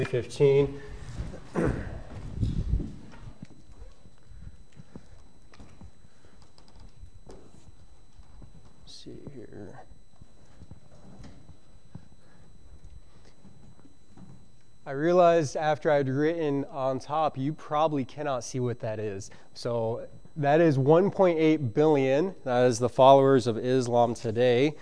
15. See here. I realized after I'd written on top, you probably cannot see what that is. So that is 1.8 billion. That is the followers of Islam today.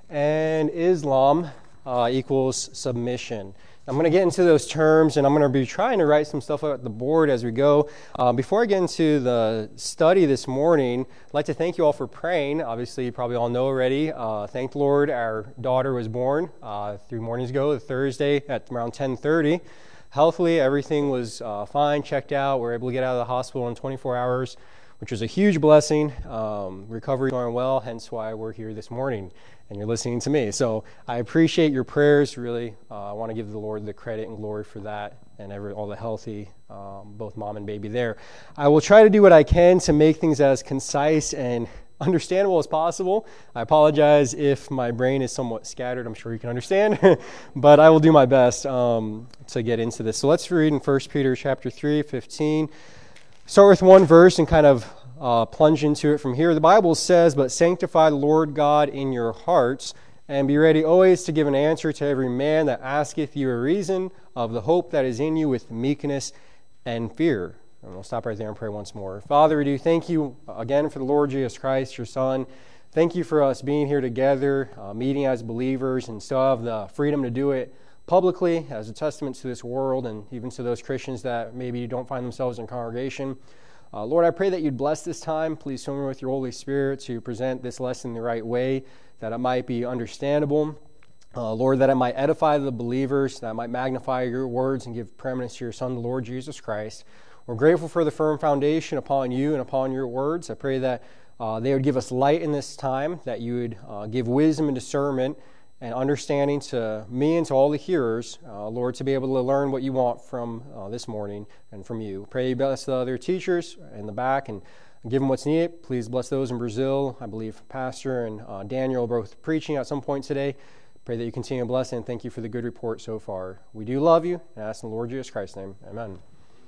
And Islam equals submission. I'm going to get into those terms, and I'm going to be trying to write some stuff at the board as we go. Before I get into the study this morning, I'd like to thank you all for praying. Obviously, you probably all know already. Thank the Lord, our daughter was born 3 mornings ago, Thursday at around 10:30. Healthily, everything was fine, checked out. We were able to get out of the hospital in 24 hours, which was a huge blessing. Recovery going well, hence why we're here this morning and you're listening to me. So I appreciate your prayers, really. I want to give the Lord the credit and glory for that and all the healthy, both mom and baby there. I will try to do what I can to make things as concise and understandable as possible. I apologize if my brain is somewhat scattered. I'm sure you can understand, but I will do my best to get into this. So let's read in 1 Peter chapter 3, 15. Start with one verse and kind of plunge into it from here. The Bible says, "But sanctify the Lord God in your hearts, and be ready always to give an answer to every man that asketh you a reason of the hope that is in you with meekness and fear." And we'll stop right there and pray once more. Father, we do thank you again for the Lord Jesus Christ, your Son. Thank you for us being here together, meeting as believers, and still have the freedom to do it publicly as a testament to this world and even to those Christians that maybe don't find themselves in congregation. Lord, I pray that you'd bless this time. Please fill me with your Holy Spirit to present this lesson the right way, that it might be understandable. Lord, that it might edify the believers, that it might magnify your words and give preeminence to your Son, the Lord Jesus Christ. We're grateful for the firm foundation upon you and upon your words. I pray that they would give us light in this time, that you would give wisdom and discernment and understanding to me and to all the hearers, Lord, to be able to learn what you want from this morning and from you. Pray you bless the other teachers in the back and give them what's needed. Please bless those in Brazil. I believe Pastor and Daniel are both preaching at some point today. Pray that you continue to bless and thank you for the good report so far. We do love you, and I ask in the Lord Jesus Christ's name. Amen.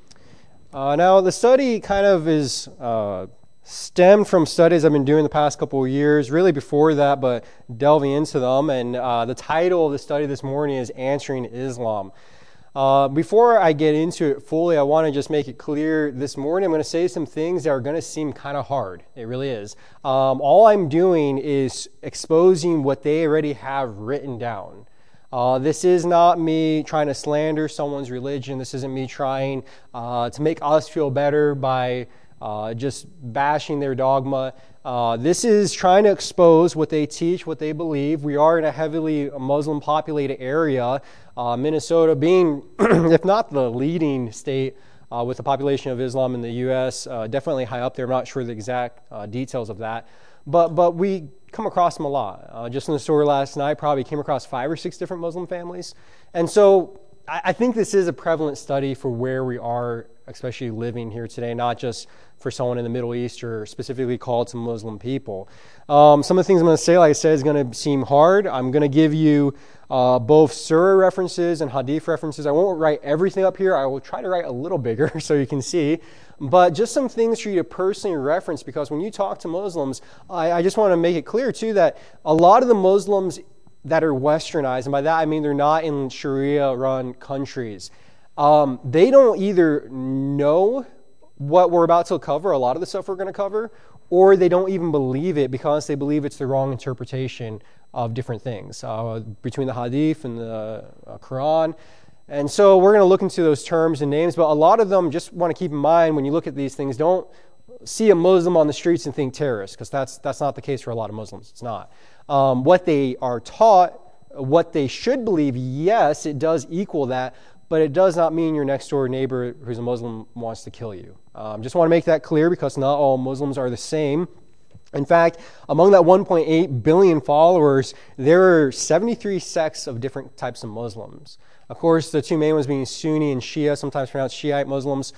Now, the study kind of is stemmed from studies I've been doing the past couple of years, really before that, but delving into them. And the title of the study this morning is Answering Islam. Before I get into it fully, I want to just make it clear this morning I'm going to say some things that are going to seem kind of hard. It really is. All I'm doing is exposing what they already have written down. This is not me trying to slander someone's religion. This isn't me trying to make us feel better by just bashing their dogma. This is trying to expose what they teach, what they believe. We are in a heavily Muslim-populated area, Minnesota being, if not the leading state with the population of Islam in the U.S., definitely high up there. I'm not sure the exact details of that. But we come across them a lot. Just in the store last night, probably came across 5 or 6 different Muslim families. And so I think this is a prevalent study for where we are, especially living here today, not just for someone in the Middle East or specifically called to Muslim people. Some of the things I'm going to say, like I said, is going to seem hard. I'm going to give you both surah references and hadith references. I won't write everything up here. I will try to write a little bigger so you can see. But just some things for you to personally reference, because when you talk to Muslims, I just want to make it clear, too, that a lot of the Muslims that are westernized, and by that I mean they're not in Sharia-run countries, they don't either know what we're about to cover, a lot of the stuff we're going to cover, or they don't even believe it because they believe it's the wrong interpretation of different things between the hadith and the Quran. And so we're going to look into those terms and names, but a lot of them, just want to keep in mind when you look at these things, don't see a Muslim on the streets and think terrorist, because that's not the case for a lot of Muslims. It's not. What they are taught, what they should believe, yes, it does equal that, but it does not mean your next door neighbor who's a Muslim wants to kill you. Just want to make that clear, because not all Muslims are the same. In fact, among that 1.8 billion followers, there are 73 sects of different types of Muslims. Of course, the 2 main ones being Sunni and Shia, sometimes pronounced Shiite Muslims.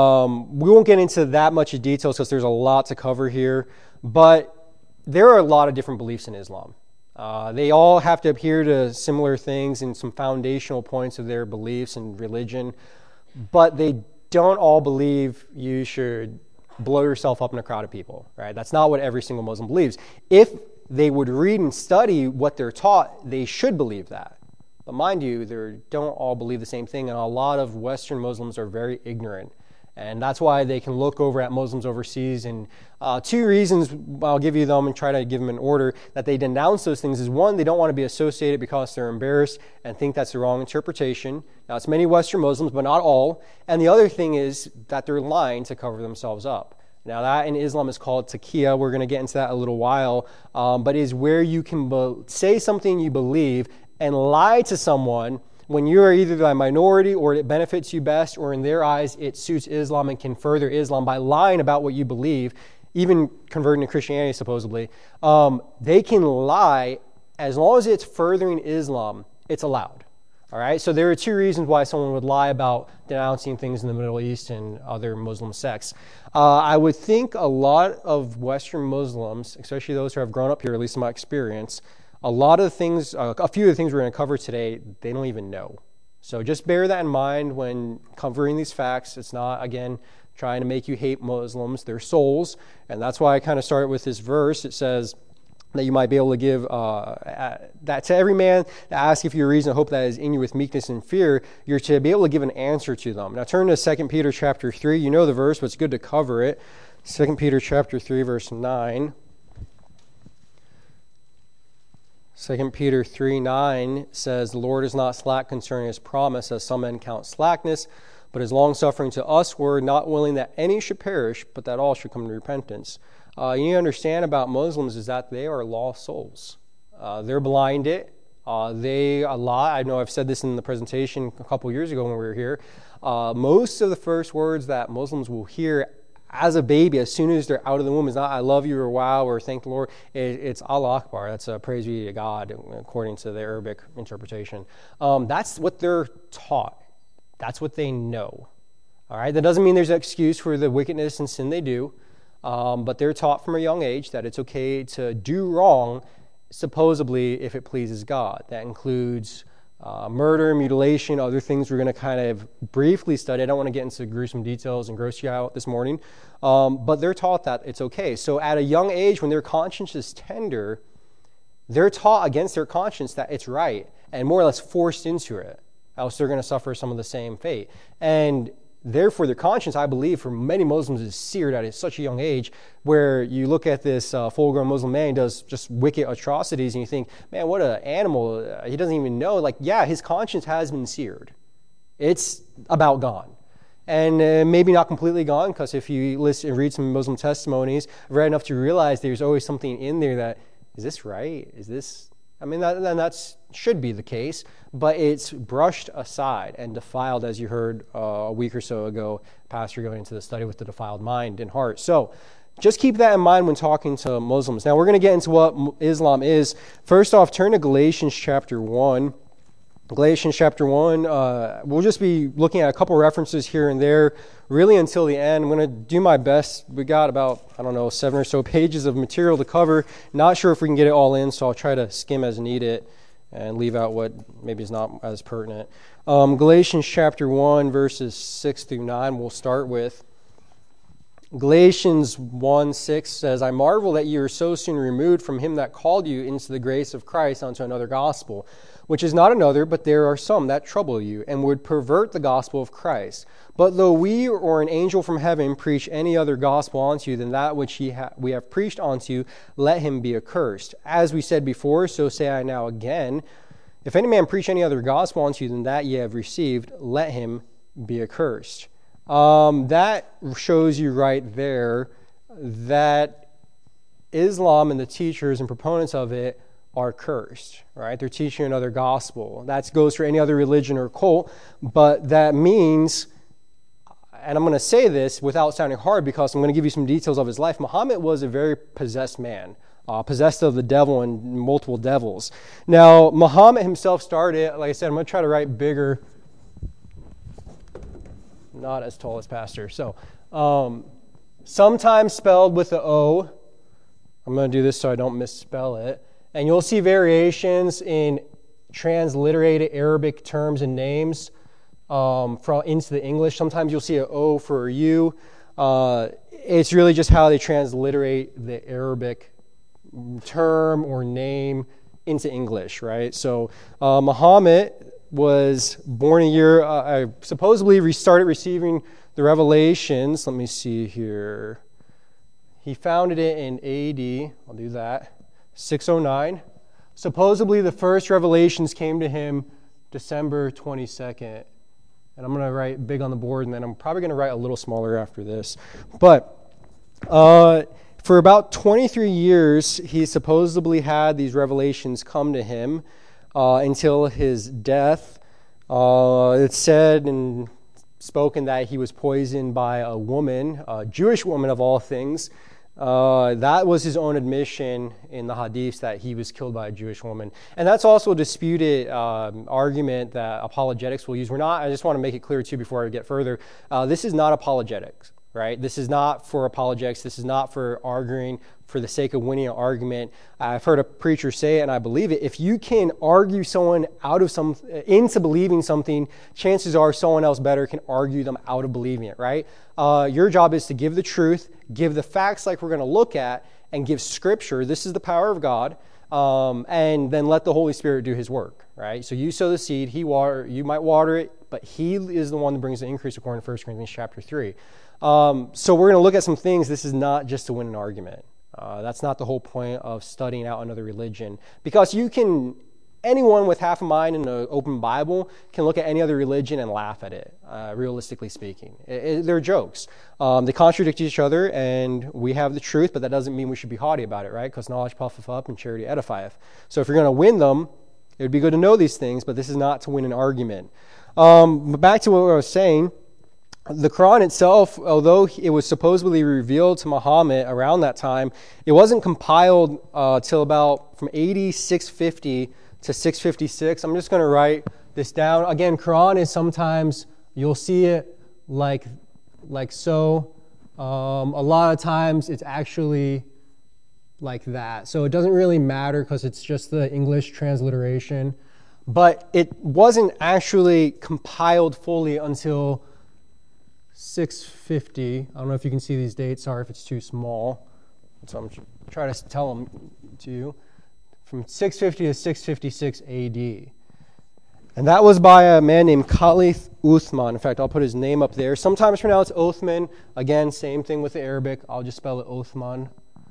We won't get into that much of details because there's a lot to cover here, but there are a lot of different beliefs in Islam. They all have to adhere to similar things and some foundational points of their beliefs and religion, but they don't all believe you should blow yourself up in a crowd of people, right? That's not what every single Muslim believes. If they would read and study what they're taught, they should believe that. But mind you, they don't all believe the same thing, and a lot of Western Muslims are very ignorant. And that's why they can look over at Muslims overseas. And two reasons, I'll give you them and try to give them in order, that they denounce those things is, one, they don't want to be associated because they're embarrassed and think that's the wrong interpretation. Now, it's many Western Muslims, but not all. And the other thing is that they're lying to cover themselves up. Now, that in Islam is called taqiyya. We're going to get into that in a little while. But it is where you can say something you believe and lie to someone when you are either the minority or it benefits you best, or in their eyes it suits Islam and can further Islam by lying about what you believe, even converting to Christianity supposedly. They can lie as long as it's furthering Islam, it's allowed. All right, so there are two reasons why someone would lie about denouncing things in the Middle East and other Muslim sects. I would think a lot of Western Muslims, especially those who have grown up here, at least in my experience, a lot of things, a few of the things we're going to cover today, they don't even know. So just bear that in mind when covering these facts. It's not, again, trying to make you hate Muslims. They're souls, and that's why I kind of started with this verse. It says that you might be able to give that to every man that asks if your reason of hope that is in you with meekness and fear, you're to be able to give an answer to them. Now turn to 2 Peter chapter 3. You know the verse, but it's good to cover it. 2 Peter chapter 3, verse 9. 2 Peter 3:9 says, "The Lord is not slack concerning his promise, as some men count slackness, but is longsuffering to usward, not willing that any should perish, but that all should come to repentance." You need to understand about Muslims is that they are lost souls. They're blinded. They lie. I know I've said this in the presentation a couple years ago when we were here. Most of the first words that Muslims will hear as a baby, as soon as they're out of the womb, is not "I love you" or "wow" or "thank the Lord." It's Allah Akbar. That's a praise be to God, according to the Arabic interpretation. That's what they're taught. That's what they know. All right. That doesn't mean there's an excuse for the wickedness and sin they do, but they're taught from a young age that it's okay to do wrong, supposedly if it pleases God. That includes murder, mutilation, other things we're going to kind of briefly study. I don't want to get into gruesome details and gross you out this morning, but they're taught that it's okay. So at a young age, when their conscience is tender, they're taught against their conscience that it's right and more or less forced into it, else they're going to suffer some of the same fate. And therefore, their conscience, I believe, for many Muslims is seared at such a young age, where you look at this full-grown Muslim man, does just wicked atrocities, and you think, man, what an animal. He doesn't even know. Like, yeah, his conscience has been seared. It's about gone. And maybe not completely gone, because if you listen and read some Muslim testimonies, I've read enough to realize there's always something in there that, is this right? Is this... I mean, that should be the case, but it's brushed aside and defiled, as you heard a week or so ago, Pastor going into the study with the defiled mind and heart. So just keep that in mind when talking to Muslims. Now, we're going to get into what Islam is. First off, turn to Galatians chapter 1. Galatians chapter 1, we'll just be looking at a couple references here and there, really until the end. I'm going to do my best. We got about, 7 or so pages of material to cover. Not sure if we can get it all in, so I'll try to skim as needed and leave out what maybe is not as pertinent. Galatians chapter 1, verses 6 through 9, we'll start with. Galatians 1:6 says, "I marvel that you are so soon removed from him that called you into the grace of Christ unto another gospel, which is not another, but there are some that trouble you, and would pervert the gospel of Christ. But though we or an angel from heaven preach any other gospel unto you than that which we have preached unto you, let him be accursed. As we said before, so say I now again, if any man preach any other gospel unto you than that ye have received, let him be accursed." That shows you right there that Islam and the teachers and proponents of it are cursed, right? They're teaching another gospel. That goes for any other religion or cult, but that means, and I'm going to say this without sounding hard because I'm going to give you some details of his life. Muhammad was a very possessed man, possessed of the devil and multiple devils. Now, Muhammad himself started, like I said, I'm going to try to write bigger, not as tall as Pastor. So, sometimes spelled with the O. I'm going to do this so I don't misspell it. And you'll see variations in transliterated Arabic terms and names into the English. Sometimes you'll see an O for a U. It's really just how they transliterate the Arabic term or name into English, right? So Muhammad was born a year, supposedly started receiving the revelations. Let me see here. He founded it in AD, I'll do that, 609. Supposedly the first revelations came to him December 22nd. And I'm going to write big on the board, and then I'm probably going to write a little smaller after this. But for about 23 years, he supposedly had these revelations come to him until his death. It's said and spoken that he was poisoned by a woman, a Jewish woman of all things. That was his own admission in the hadiths that he was killed by a Jewish woman. And that's also a disputed argument that apologetics will use. I just want to make it clear too before I get further. This is not apologetics, right? This is not for apologetics. This is not for arguing for the sake of winning an argument. I've heard a preacher say it, and I believe it. If you can argue someone into believing something, chances are someone else better can argue them out of believing it, right? Your job is to give the truth, give the facts like we're going to look at, and give Scripture. This is the power of God, and then let the Holy Spirit do His work, right? So you sow the seed, you might water it, but He is the one that brings the increase according to 1 Corinthians chapter 3. So we're going to look at some things. This is not just to win an argument. That's not the whole point of studying out another religion. Because anyone with half a mind and an open Bible can look at any other religion and laugh at it, realistically speaking. They're jokes. They contradict each other, and we have the truth, but that doesn't mean we should be haughty about it, right? Because knowledge puffeth up and charity edifieth. So if you're going to win them, it would be good to know these things, but this is not to win an argument. But back to what I was saying. The Quran itself, although it was supposedly revealed to Muhammad around that time, it wasn't compiled till about from AD 650 to 656. I'm just going to write this down. Again, Quran is sometimes, you'll see it like so. A lot of times it's actually like that. So it doesn't really matter because it's just the English transliteration. But it wasn't actually compiled fully until 650. I don't know if you can see these dates. Sorry if it's too small. So I'm trying to tell them to you. From 650 to 656 AD. And that was by a man named Caliph Uthman. In fact, I'll put his name up there. Sometimes pronounced Othman. Again, same thing with the Arabic. I'll just spell it Othman.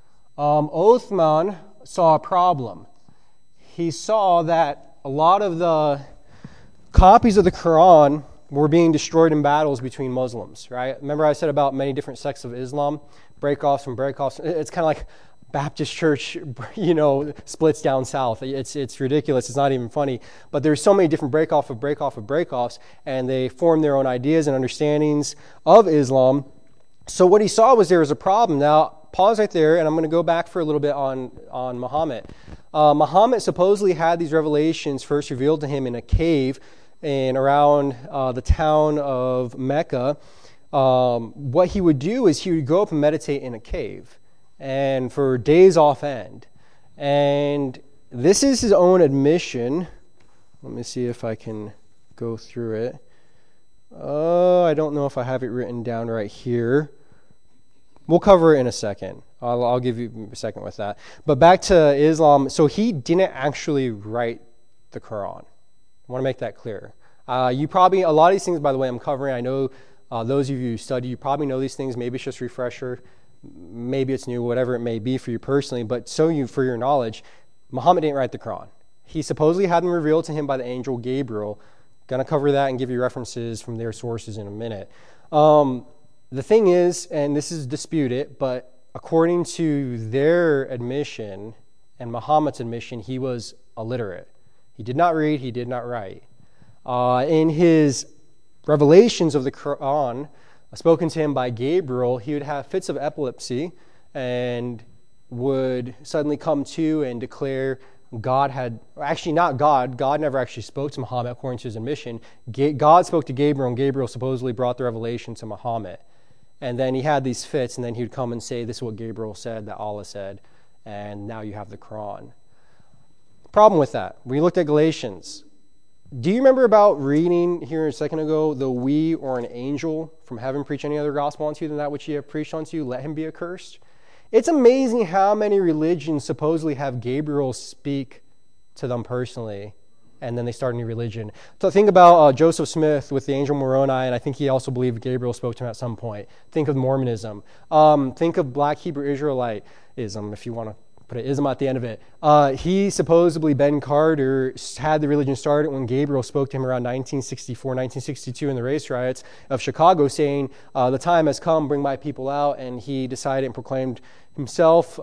Othman saw a problem. He saw that a lot of the copies of the Quran were being destroyed in battles between Muslims, right? Remember I said about many different sects of Islam, break-offs from break-offs. It's kind of like Baptist church, splits down south. It's ridiculous. It's not even funny. But there's so many different break-offs, and they form their own ideas and understandings of Islam. So what he saw was there was a problem. Now, pause right there, and I'm going to go back for a little bit on Muhammad. Muhammad supposedly had these revelations first revealed to him in a cave around the town of Mecca. What he would do is he would go up and meditate in a cave, and for days off end. And this is his own admission. Let me see if I can go through it. I don't know if I have it written down right here. We'll cover it in a second. I'll give you a second with that. But back to Islam. So he didn't actually write the Quran. I want to make that clear. A lot of these things, by the way, I'm covering. I know those of you who study, you probably know these things. Maybe it's just a refresher. Maybe it's new, whatever it may be for you personally. But for your knowledge, Muhammad didn't write the Quran. He supposedly had them revealed to him by the angel Gabriel. Going to cover that and give you references from their sources in a minute. The thing is, and this is disputed, but according to their admission and Muhammad's admission, he was illiterate. He did not read, he did not write. In his revelations of the Quran, spoken to him by Gabriel, he would have fits of epilepsy and would suddenly come to and declare God never actually spoke to Muhammad according to his admission. God spoke to Gabriel, and Gabriel supposedly brought the revelation to Muhammad. And then he had these fits, and then he would come and say, this is what Gabriel said, that Allah said, and now you have the Quran. Problem with that, we looked at Galatians. Do you remember about reading here a second ago, though we or an angel from heaven preach any other gospel unto you than that which ye have preached unto you, let him be accursed? It's amazing how many religions supposedly have Gabriel speak to them personally, and then they start a new religion. So think about Joseph Smith with the angel Moroni, and I think he also believed Gabriel spoke to him at some point. Think of Mormonism. Think of Black Hebrew Israelite-ism, if you want to put an ism at the end of it. He supposedly, Ben Carter, had the religion started when Gabriel spoke to him around 1964, 1962 in the race riots of Chicago, saying, the time has come, bring my people out. And he decided and proclaimed himself,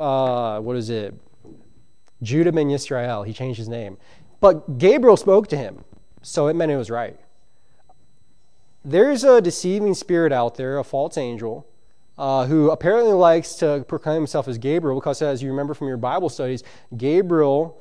Judah ben Yisrael. He changed his name. But Gabriel spoke to him, so it meant it was right. There's a deceiving spirit out there, a false angel, who apparently likes to proclaim himself as Gabriel, because as you remember from your Bible studies, Gabriel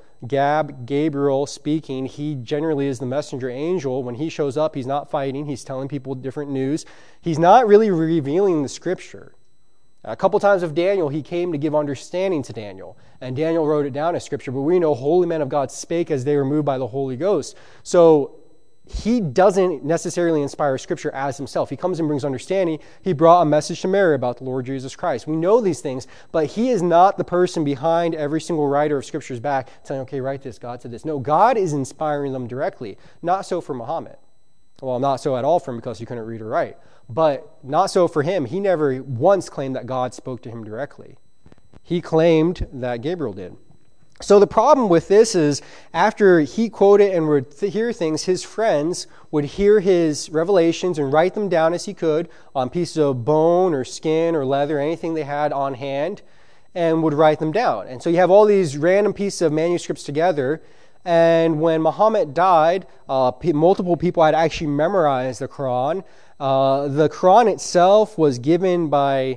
speaking, he generally is the messenger angel. When he shows up, he's not fighting, he's telling people different news. He's not really revealing the scripture. A couple times of Daniel, he came to give understanding to Daniel, and Daniel wrote it down as scripture, but we know holy men of God spake as they were moved by the Holy Ghost. So he doesn't necessarily inspire scripture as himself. He comes and brings understanding. He brought a message to Mary about the Lord Jesus Christ. We know these things, but he is not the person behind every single writer of scripture's back telling, okay, write this, God said this. No, God is inspiring them directly. Not so for Muhammad. Well, not so at all for him because he couldn't read or write. But not so for him. He never once claimed that God spoke to him directly. He claimed that Gabriel did. So the problem with this is after he quoted and would hear things, his friends would hear his revelations and write them down as he could on pieces of bone or skin or leather, anything they had on hand, and would write them down. And so you have all these random pieces of manuscripts together. And when Muhammad died, multiple people had actually memorized the Quran. The Quran itself was given by,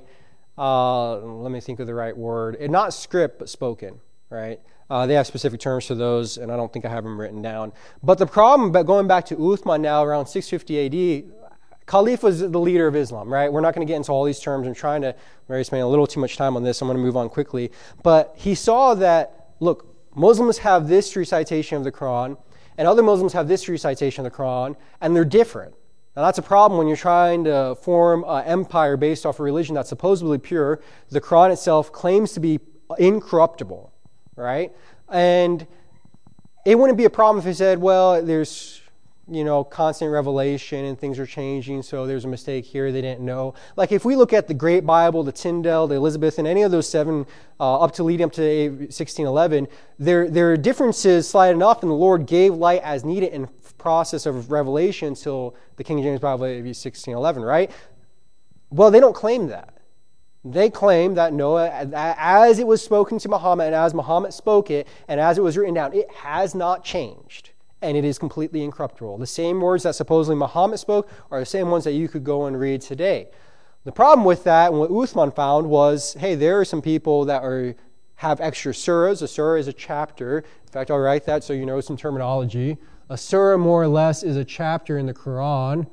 let me think of the right word, not script, but spoken, right? They have specific terms for those, and I don't think I have them written down. But the problem, going back to Uthman now, around 650 AD, Caliph was the leader of Islam, right? We're not going to get into all these terms. I'm trying to spend a little too much time on this. I'm going to move on quickly. But he saw that, look, Muslims have this recitation of the Quran, and other Muslims have this recitation of the Quran, and they're different. Now that's a problem when you're trying to form an empire based off a religion that's supposedly pure. The Quran itself claims to be incorruptible, right? And it wouldn't be a problem if he said, well, there's, constant revelation and things are changing, so there's a mistake here they didn't know. Like if we look at the Great Bible, the Tyndale, the Elizabethan, any of those seven leading up to 1611, there are differences slight enough, and the Lord gave light as needed in process of revelation until the King James Bible of 1611, right? Well, they don't claim that. They claim that Noah, as it was spoken to Muhammad, and as Muhammad spoke it, and as it was written down, it has not changed. And it is completely incorruptible. The same words that supposedly Muhammad spoke are the same ones that you could go and read today. The problem with that, and what Uthman found was, hey, there are some people that have extra surahs. A surah is a chapter. In fact, I'll write that so you know some terminology. A surah, more or less, is a chapter in the Quran.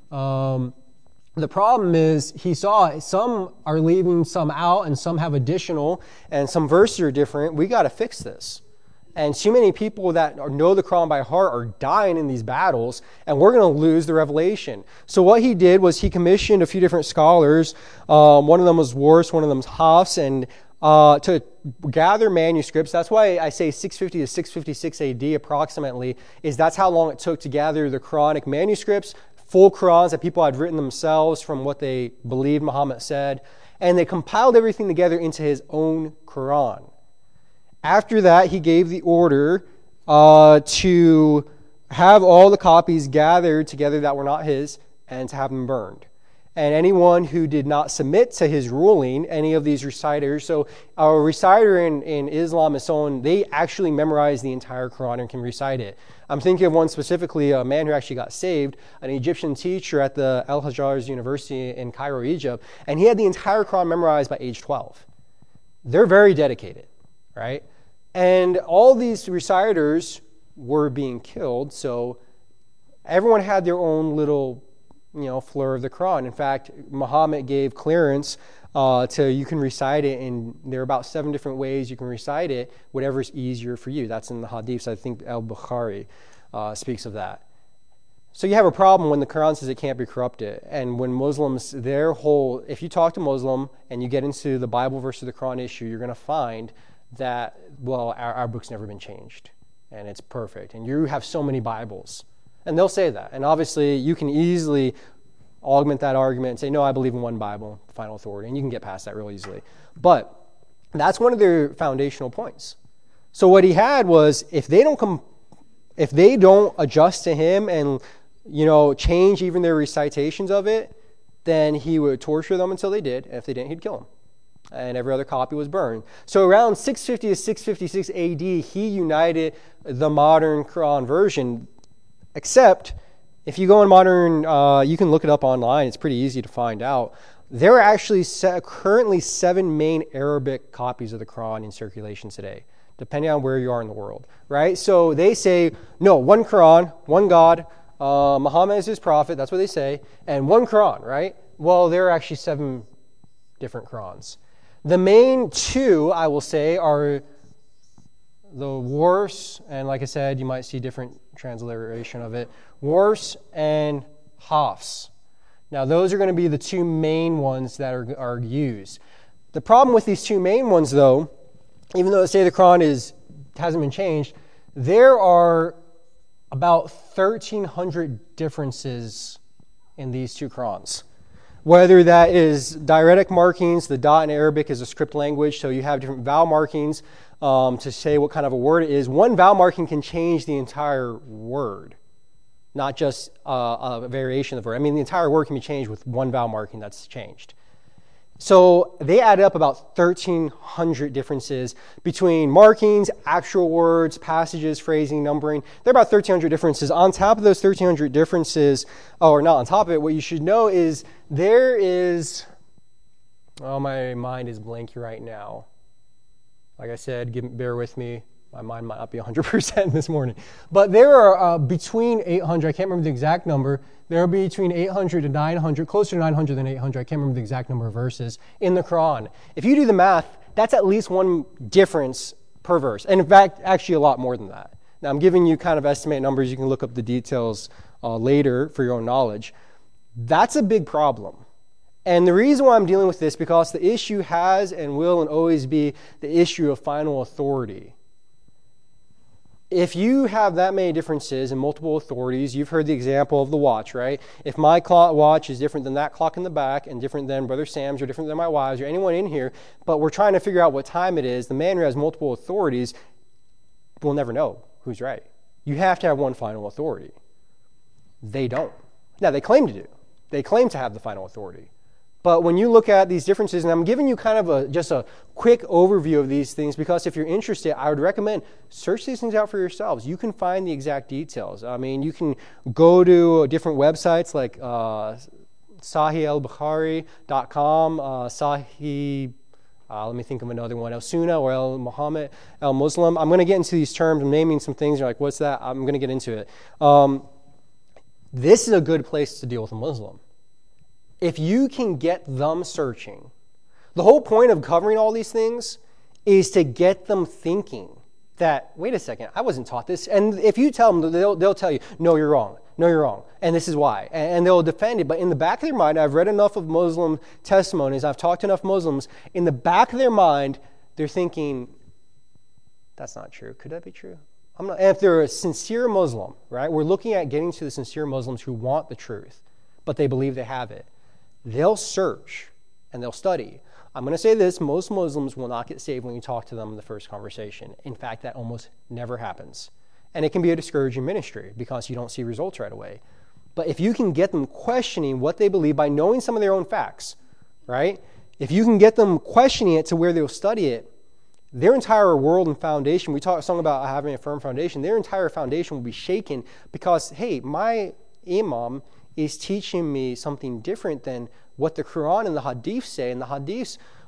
The problem is he saw some are leaving some out and some have additional and some verses are different. We got to fix this. And too many people that know the Quran by heart are dying in these battles, and we're going to lose the revelation. So what he did was he commissioned a few different scholars. One of them was Warsh, one of them was Hafs, and to gather manuscripts. That's why I say 650 to 656 AD approximately, is that's how long it took to gather the Quranic manuscripts, full Qurans that people had written themselves from what they believed Muhammad said, and they compiled everything together into his own Quran. After that, he gave the order to have all the copies gathered together that were not his and to have them burned. And anyone who did not submit to his ruling, any of these reciters, so a reciter in Islam is someone, they actually memorize the entire Quran and can recite it. I'm thinking of one specifically, a man who actually got saved, an Egyptian teacher at the Al-Hajjaz University in Cairo, Egypt, and he had the entire Quran memorized by age 12. They're very dedicated, right? And all these reciters were being killed, so everyone had their own little floor of the Quran. In fact, Muhammad gave clearance you can recite it, and there are about 7 different ways you can recite it, whatever's easier for you. That's in the Hadiths. I think Al-Bukhari speaks of that. So you have a problem when the Quran says it can't be corrupted. And when Muslims, if you talk to Muslim and you get into the Bible versus the Quran issue, you're going to find that, well, our book's never been changed, and it's perfect. And you have so many Bibles. And they'll say that. And obviously, you can easily augment that argument and say, no, I believe in one Bible, final authority. And you can get past that real easily. But that's one of their foundational points. So what he had was, if they don't adjust to him and change even their recitations of it, then he would torture them until they did. And if they didn't, he'd kill them. And every other copy was burned. So around 650 to 656 AD, he united the modern Quran version. Except, if you go in modern, you can look it up online. It's pretty easy to find out. There are actually currently 7 main Arabic copies of the Quran in circulation today, depending on where you are in the world, right? So they say, no, one Quran, one God, Muhammad is his prophet, that's what they say, and one Quran, right? Well, there are actually 7 different Qurans. The main 2, I will say, are the Wars, and like I said, you might see different transliteration of it, Wars and Hafs. Now, those are going to be the 2 main ones that are used. The problem with these 2 main ones, though, even though, say, the Quran hasn't been changed, there are about 1,300 differences in these 2 Qurans. Whether that is diacritic markings, the dot in Arabic is a script language, so you have different vowel markings to say what kind of a word it is. One vowel marking can change the entire word, not just a variation of the word. I mean, the entire word can be changed with one vowel marking that's changed. So they add up about 1,300 differences between markings, actual words, passages, phrasing, numbering. There are about 1,300 differences. On top of those 1,300 differences, or not on top of it, what you should know is there is, my mind is blanking right now. Like I said, bear with me. My mind might not be 100% this morning. But there are between 800, I can't remember the exact number, there are between 800 to 900, closer to 900 than 800, I can't remember the exact number of verses in the Quran. If you do the math, that's at least one difference per verse. And in fact, actually a lot more than that. Now I'm giving you kind of estimate numbers. You can look up the details later for your own knowledge. That's a big problem. And the reason why I'm dealing with this, because the issue has and will and always be the issue of final authority. If you have that many differences and multiple authorities, you've heard the example of the watch, right? If my watch is different than that clock in the back and different than Brother Sam's or different than my wife's or anyone in here, but we're trying to figure out what time it is, the man who has multiple authorities will never know who's right. You have to have one final authority. They don't. Now, they claim to do. They claim to have the final authority. But when you look at these differences, and I'm giving you kind of just a quick overview of these things, because if you're interested, I would recommend search these things out for yourselves. You can find the exact details. I mean, you can go to different websites like SahihAlBukhari.com, let me think of another one, El Sunnah or El Muhammad, El Muslim. I'm going to get into these terms. I'm naming some things. You're like, what's that? I'm going to get into it. This is a good place to deal with a Muslim. If you can get them searching, the whole point of covering all these things is to get them thinking that, wait a second, I wasn't taught this. And if you tell them, they'll tell you, no, you're wrong. No, you're wrong. And this is why. And they'll defend it. But in the back of their mind, I've read enough of Muslim testimonies, I've talked to enough Muslims, in the back of their mind, they're thinking, that's not true. Could that be true? And if they're a sincere Muslim, right, we're looking at getting to the sincere Muslims who want the truth, but they believe they have it. They'll search and they'll study. I'm going to say this, most Muslims will not get saved when you talk to them in the first conversation. In fact, that almost never happens. And it can be a discouraging ministry because you don't see results right away. But if you can get them questioning what they believe by knowing some of their own facts, right? If you can get them questioning it to where they'll study it, their entire world and foundation, we talk a song about having a firm foundation, their entire foundation will be shaken because, hey, my imam is teaching me something different than what the Quran and the Hadith say. And the Hadiths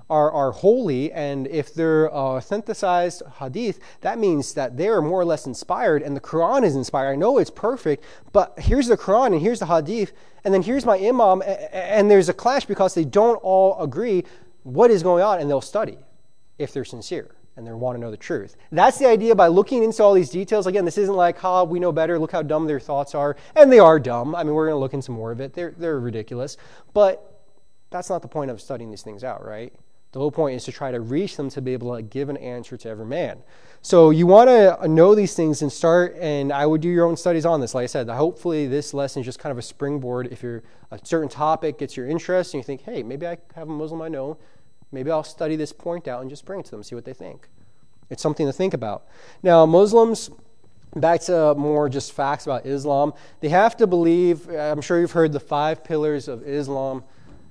are holy, and if they're authenticized hadith, that means that they are more or less inspired, and the Quran is inspired. I know it's perfect, but here's the Quran, and here's the hadith, and then here's my imam, and there's a clash because they don't all agree what is going on, and they'll study if they're sincere and they want to know the truth. That's the idea by looking into all these details. Again, this isn't like, we know better, look how dumb their thoughts are. And they are dumb. I mean, we're going to look into more of it. They're ridiculous. But that's not the point of studying these things out, right? The whole point is to try to reach them to be able to give an answer to every man. So you want to know these things and start, and I would do your own studies on this. Like I said, hopefully this lesson is just kind of a springboard. If a certain topic gets your interest and you think, hey, maybe I have a Muslim I know, maybe I'll study this point out and just bring it to them, see what they think. It's something to think about. Now, Muslims, back to more just facts about Islam, they have to believe, I'm sure you've heard the 5 pillars of Islam.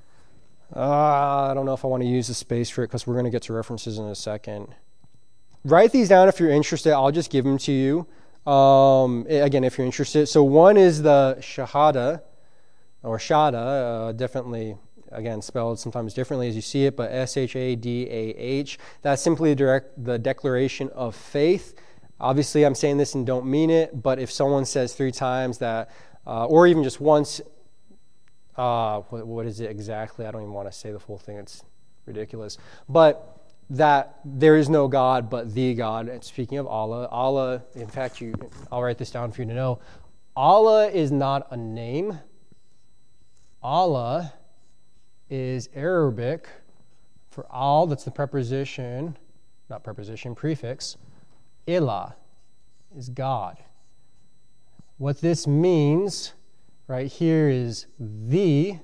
I don't know if I want to use the space for it because we're going to get to references in a second. Write these down if you're interested. I'll just give them to you. Again, if you're interested. So one is the Shahada, or Shahada, definitely, again, spelled sometimes differently as you see it, but S-H-A-D-A-H. That's simply the declaration of faith. Obviously, I'm saying this and don't mean it, but if someone says 3 times that, or even just once, what is it exactly? I don't even want to say the full thing. It's ridiculous. But that there is no God but the God. And speaking of Allah, in fact, I'll write this down for you to know. Allah is not a name. Allah is Arabic for al, that's the prefix. Ilah is God. What this means right here is the,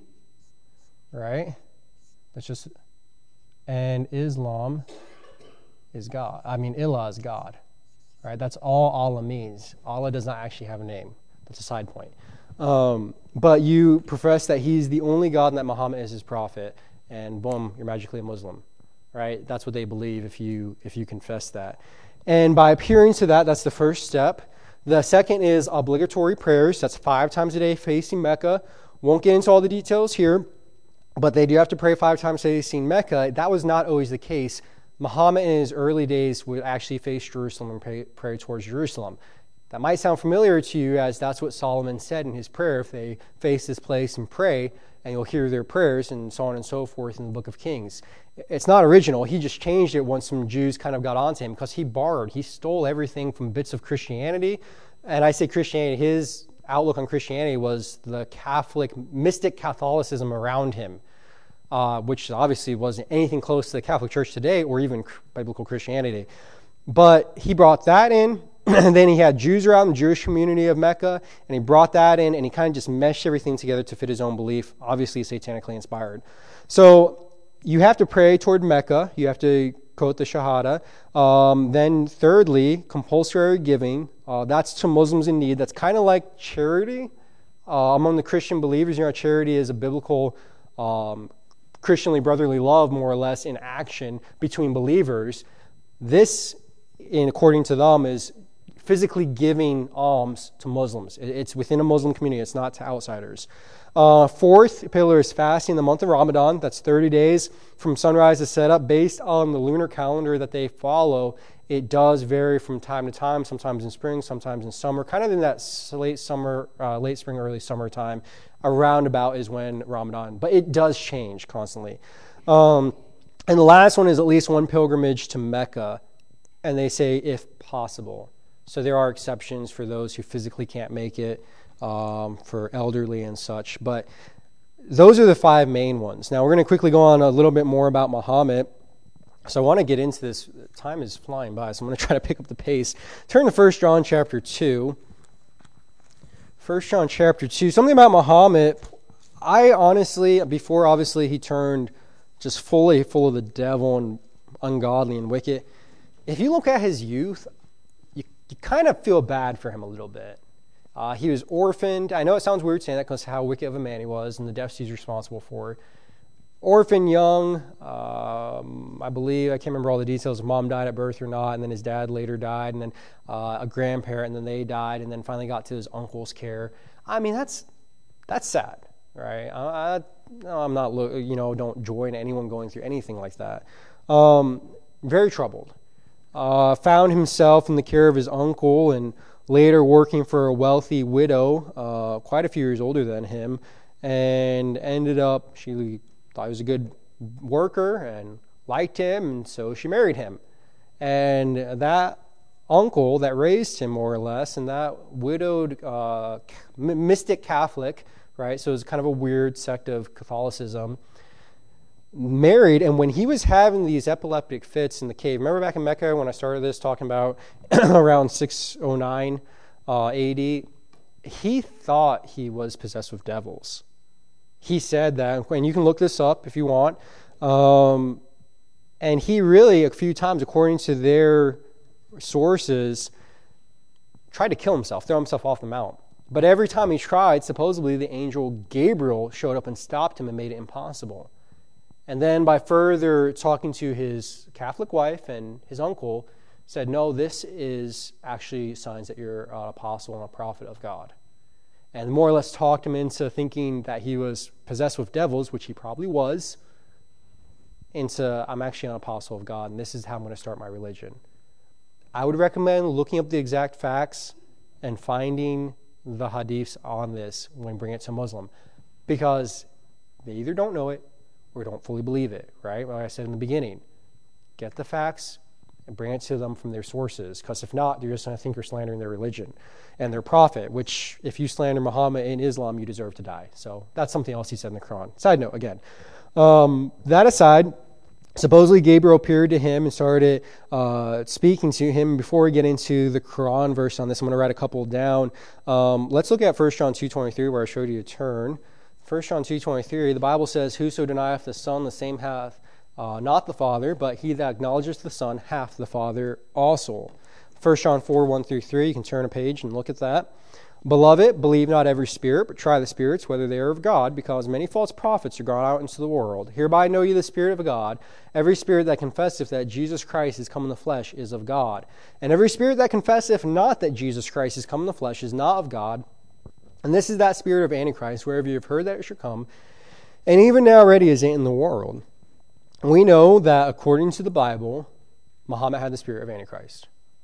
right? That's just, and Islam is God. Ilah is God, right? That's all Allah means. Allah does not actually have a name. That's a side point. But you profess that he's the only God and that Muhammad is his prophet, and boom, you're magically a Muslim, right? That's what they believe if you confess that. And by adhering to that, that's the first step. The second is obligatory prayers. That's 5 times a day facing Mecca. Won't get into all the details here, but they do have to pray 5 times a day facing Mecca. That was not always the case. Muhammad in his early days would actually face Jerusalem and pray towards Jerusalem. That might sound familiar to you, as that's what Solomon said in his prayer. If they face this place and pray, and you'll hear their prayers, and so on and so forth in the book of Kings. It's not original. He just changed it once some Jews kind of got onto him, because he stole everything from bits of Christianity. And I say Christianity, his outlook on Christianity was the Catholic, mystic Catholicism around him, which obviously wasn't anything close to the Catholic Church today or even biblical Christianity. But he brought that in. And then he had Jews around the Jewish community of Mecca, and he brought that in, and he kind of just meshed everything together to fit his own belief, obviously satanically inspired. So you have to pray toward Mecca. You have to quote the Shahada. Then thirdly, compulsory giving. That's to Muslims in need. That's kind of like charity among the Christian believers. Charity is a biblical Christianly brotherly love, more or less, in action between believers. This, according to them, is physically giving alms to Muslims. It's within a Muslim community. It's not to outsiders. Fourth pillar is fasting the month of Ramadan. That's 30 days from sunrise to set up. Based on the lunar calendar that they follow, it does vary from time to time, sometimes in spring, sometimes in summer, kind of in that late spring, early summertime. Around about is when Ramadan, but it does change constantly. And the last one is at least one pilgrimage to Mecca, and they say if possible. So there are exceptions for those who physically can't make it, for elderly and such. But those are the 5 main ones. Now we're going to quickly go on a little bit more about Muhammad. So I want to get into this. Time is flying by, so I'm going to try to pick up the pace. Turn to 1 John chapter 2. 1 John chapter 2. Something about Muhammad. I honestly, before obviously he turned just fully full of the devil and ungodly and wicked, if you look at his youth, you kind of feel bad for him a little bit. He was orphaned. I know it sounds weird saying that because how wicked of a man he was and the deaths he's responsible for. Orphan young, I believe, I can't remember all the details, if mom died at birth or not, and then his dad later died, and then a grandparent, and then they died, and then finally got to his uncle's care. That's sad, right? No, I'm not, don't join anyone going through anything like that. Very troubled. Found himself in the care of his uncle and later working for a wealthy widow, quite a few years older than him, and ended up, she thought he was a good worker and liked him, and so she married him. And that uncle that raised him, more or less, and that widowed mystic Catholic, right? So it was kind of a weird sect of Catholicism, married, and when he was having these epileptic fits in the cave, remember back in Mecca when I started this talking about around 609 AD, he thought he was possessed with devils. He said that, and you can look this up if you want, and he really, a few times, according to their sources, tried to kill himself, throw himself off the mount. But every time he tried, supposedly the angel Gabriel showed up and stopped him and made it impossible. And then by further talking to his Catholic wife and his uncle, said, no, this is actually signs that you're an apostle and a prophet of God. And more or less talked him into thinking that he was possessed with devils, which he probably was, into, I'm actually an apostle of God, and this is how I'm going to start my religion. I would recommend looking up the exact facts and finding the hadiths on this when bringing it to a Muslim, because they either don't know it or don't fully believe it, right? Like I said in the beginning, get the facts and bring it to them from their sources, because if not, they're just going to think you're slandering their religion and their prophet, which if you slander Muhammad in Islam, you deserve to die. So that's something else he said in the Quran. Side note, again. That aside, supposedly Gabriel appeared to him and started speaking to him. Before we get into the Quran verse on this, I'm going to write a couple down. Let's look at 1 John 2:23, where I showed you a turn. 1 John 2:23, the Bible says, whoso denieth the Son, the same hath not the Father, but he that acknowledgeth the Son hath the Father also. 1 John 4:1-3, you can turn a page and look at that. Beloved, believe not every spirit, but try the spirits, whether they are of God, because many false prophets are gone out into the world. Hereby know ye the Spirit of God. Every spirit that confesseth that Jesus Christ is come in the flesh is of God. And every spirit that confesseth not that Jesus Christ is come in the flesh is not of God. And this is that spirit of Antichrist, wherever you have heard that it should come. And even now already is it in the world. We know that according to the Bible, Muhammad had the spirit of Antichrist.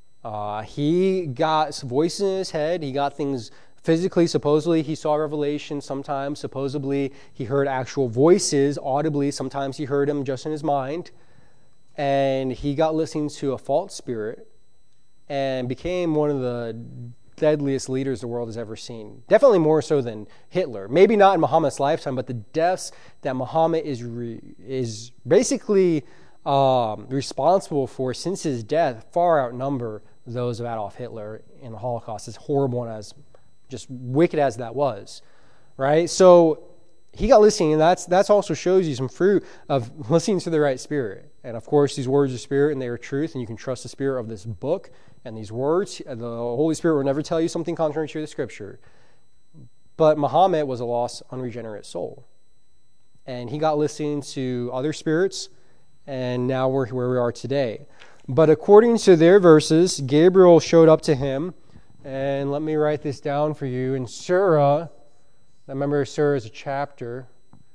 He got voices in his head. He got things physically. Supposedly, he saw revelation sometimes. Supposedly, he heard actual voices audibly. Sometimes he heard them just in his mind. And he got listening to a false spirit and became one of the deadliest leaders the world has ever seen. Definitely more so than Hitler. Maybe not in Muhammad's lifetime, but the deaths that Muhammad is basically responsible for since his death far outnumber those of Adolf Hitler in the Holocaust, as horrible and as just wicked as that was, right? So he got listening, and that's also shows you some fruit of listening to the right spirit. And of course, these words are spirit and they are truth, and you can trust the spirit of this book and these words. The Holy Spirit will never tell you something contrary to the Scripture. But Muhammad was a lost, unregenerate soul, and he got listening to other spirits, and now we're where we are today. But according to their verses, Gabriel showed up to him, and let me write this down for you. In Surah, remember Surah is a chapter,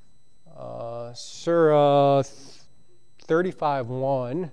Surah 35:1,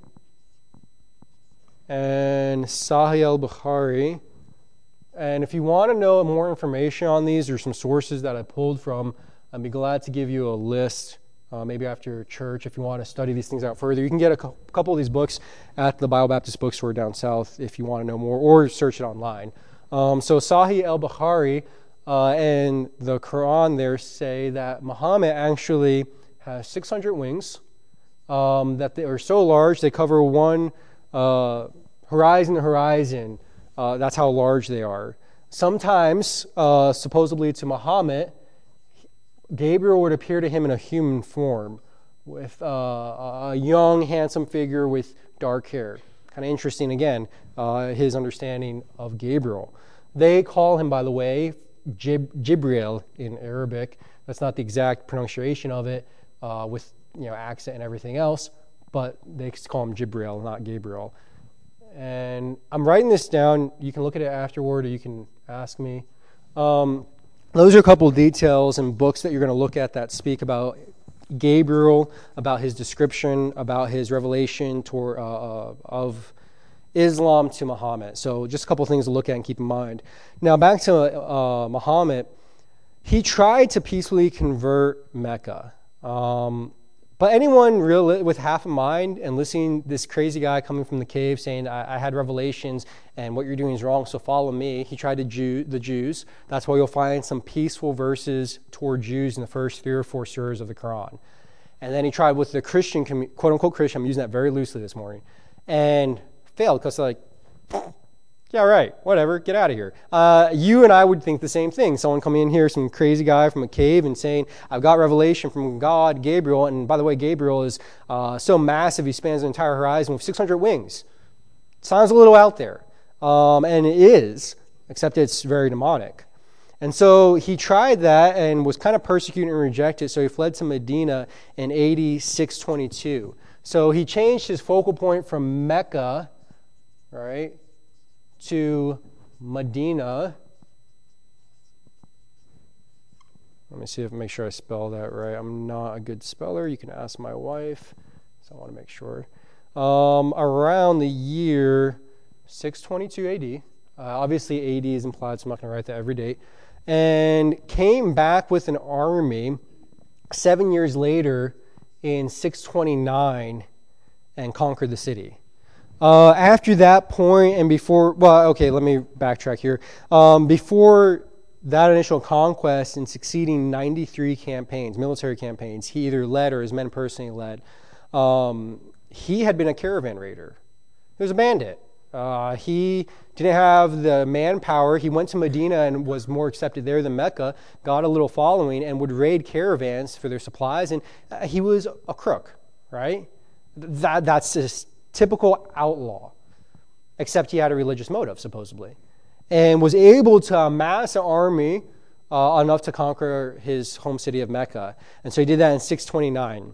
and Sahih al-Bukhari. And if you want to know more information on these, there's some sources that I pulled from. I'd be glad to give you a list. Maybe after church, if you want to study these things out further. You can get a couple of these books at the Bible Baptist bookstore down south if you want to know more, or search it online. So Sahih al-Bukhari and the Quran there say that Muhammad actually has 600 wings, that they are so large they cover one horizon to horizon. That's how large they are. Sometimes, supposedly to Muhammad, Gabriel would appear to him in a human form with a young, handsome figure with dark hair. Kind of interesting, again, his understanding of Gabriel. They call him, by the way, Jibril in Arabic. That's not the exact pronunciation of it with accent and everything else, but they call him Jibril, not Gabriel. And I'm writing this down. You can look at it afterward, or you can ask me. those are a couple of details and books that you're going to look at that speak about Gabriel, about his description, about his revelation of Islam to Muhammad. So just a couple of things to look at and keep in mind. Now back to Muhammad. He tried to peacefully convert Mecca. But anyone real with half a mind and listening to this crazy guy coming from the cave saying, I had revelations and what you're doing is wrong, so follow me. He tried the Jews. That's why you'll find some peaceful verses toward Jews in the first 3 or 4 surahs of the Quran. And then he tried with the Christian, quote-unquote Christian, I'm using that very loosely this morning, and failed because they're like, yeah, right, whatever, get out of here. You and I would think the same thing. Someone coming in here, some crazy guy from a cave and saying, I've got revelation from God, Gabriel, and by the way, Gabriel is so massive, he spans the entire horizon with 600 wings. Sounds a little out there. And it is, except it's very demonic. And so he tried that and was kind of persecuted and rejected, so he fled to Medina in AD 622. So he changed his focal point from Mecca, right, to Medina. Let me see if make sure I spell that right. I'm not a good speller. You can ask my wife. So I want to make sure. Around the year 622 AD. Obviously AD is implied, so I'm not going to write that every date. And came back with an army 7 years later in 629 and conquered the city. After that point and before, well, okay, let me backtrack here. Before that initial conquest and succeeding 93 campaigns, military campaigns, he either led or his men personally led, he had been a caravan raider. He was a bandit. He didn't have the manpower. He went to Medina and was more accepted there than Mecca, got a little following, and would raid caravans for their supplies, and he was a crook, right? That's just typical outlaw, except he had a religious motive, supposedly, and was able to amass an army enough to conquer his home city of Mecca. And so he did that in 629.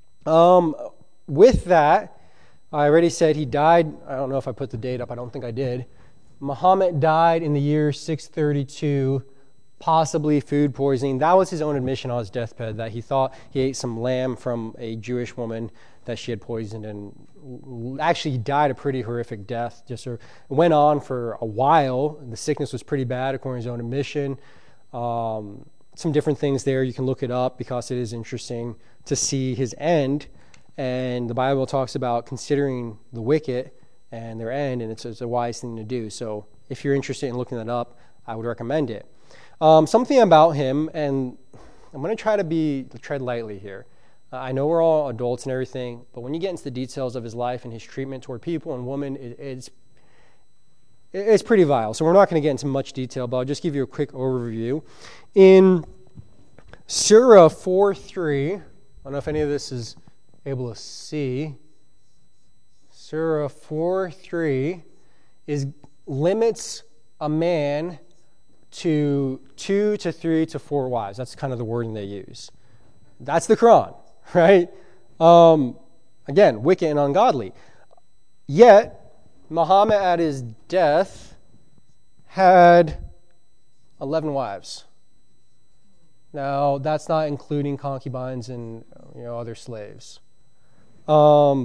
With that, I already said he died. I don't know if I put the date up. I don't think I did. Muhammad died in the year 632, possibly food poisoning. That was his own admission on his deathbed, that he thought he ate some lamb from a Jewish woman that she had poisoned, and actually died a pretty horrific death. Just went on for a while. The sickness was pretty bad according to his own admission. Some different things there. You can look it up because it is interesting to see his end. And the Bible talks about considering the wicked and their end, and it's a wise thing to do. So if you're interested in looking that up, I would recommend it. Something about him, and I'm going to try to tread lightly here. I know we're all adults and everything, but when you get into the details of his life and his treatment toward people and women, it's pretty vile. So we're not going to get into much detail, but I'll just give you a quick overview. In Surah 4:3, I don't know if any of this is able to see. Surah 4:3 limits a man to 2 to 3 to 4 wives. That's kind of the wording they use. That's the Quran, right? Again, wicked and ungodly. Yet, Muhammad at his death had 11 wives. Now, that's not including concubines and other slaves. Are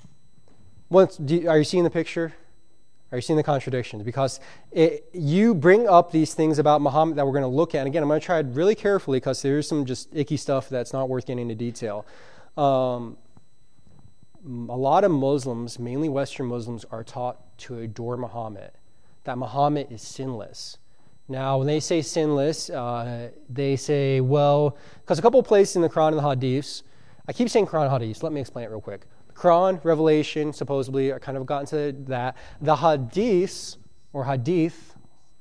you seeing the picture? Are you seeing the contradictions? Because you bring up these things about Muhammad that we're going to look at. And again, I'm going to try it really carefully because there's some just icky stuff that's not worth getting into detail. A lot of Muslims, mainly Western Muslims, are taught to adore Muhammad, that Muhammad is sinless. Now, when they say sinless, they say, well, because a couple of places in the Quran and the Hadiths, I keep saying Quran and Hadiths, let me explain it real quick. Quran, Revelation, supposedly, I kind of got into that. The Hadiths, or Hadith,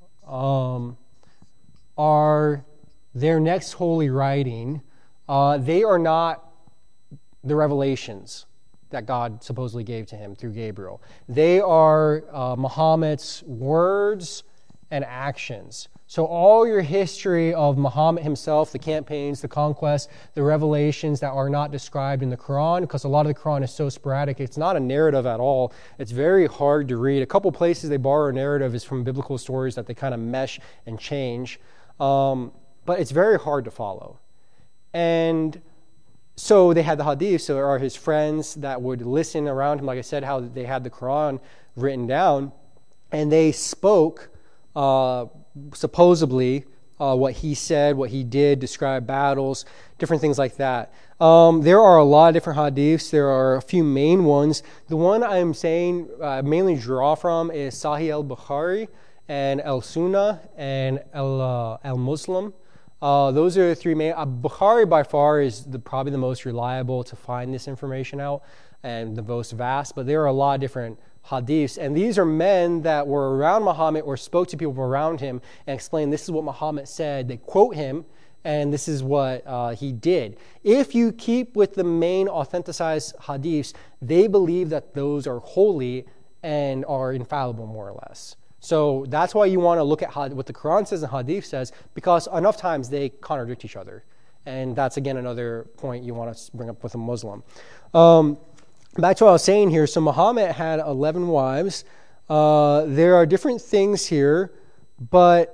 are their next holy writing. They are not the revelations that God supposedly gave to him through Gabriel. They are Muhammad's words and actions. So all your history of Muhammad himself, the campaigns, the conquests, the revelations that are not described in the Quran, because a lot of the Quran is so sporadic, it's not a narrative at all. It's very hard to read. A couple places they borrow a narrative is from biblical stories that they kind of mesh and change. but it's very hard to follow. And so they had the hadith, so there are his friends that would listen around him, like I said, how they had the Quran written down, and they spoke supposedly what he said, what he did, describe battles, different things like that. There are a lot of different hadiths. There are a few main ones. The one I'm saying mainly draw from is Sahih al-Bukhari and al-Sunnah and al-Muslim. Those are the three main. Bukhari by far is probably the most reliable to find this information out and the most vast, but there are a lot of different hadiths, and these are men that were around Muhammad or spoke to people around him and explained this is what Muhammad said. They quote him, and this is what he did. If you keep with the main authenticized hadiths, they believe that those are holy and are infallible, more or less. So that's why you want to look at what the Quran says and hadith says, because enough times they contradict each other. And that's, again, another point you want to bring up with a Muslim. Back to what I was saying here. So Muhammad had 11 wives. There are different things here, but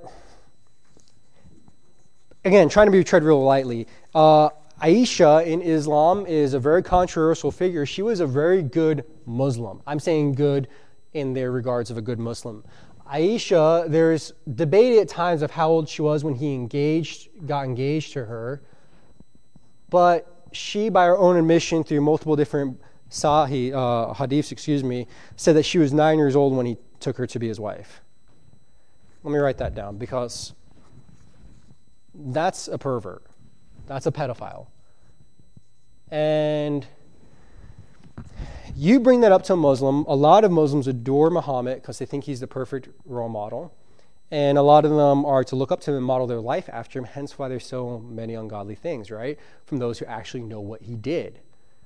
again, trying to be tread real lightly. Aisha in Islam is a very controversial figure. She was a very good Muslim. I'm saying good in their regards of a good Muslim. Aisha, there's debate at times of how old she was when he got engaged to her, but she, by her own admission, through multiple different hadiths, said that she was 9 years old when he took her to be his wife. Let me write that down, because that's a pervert. That's a pedophile. And you bring that up to a Muslim. A lot of Muslims adore Muhammad because they think he's the perfect role model. And a lot of them are to look up to him and model their life after him, hence why there's so many ungodly things, right? From those who actually know what he did.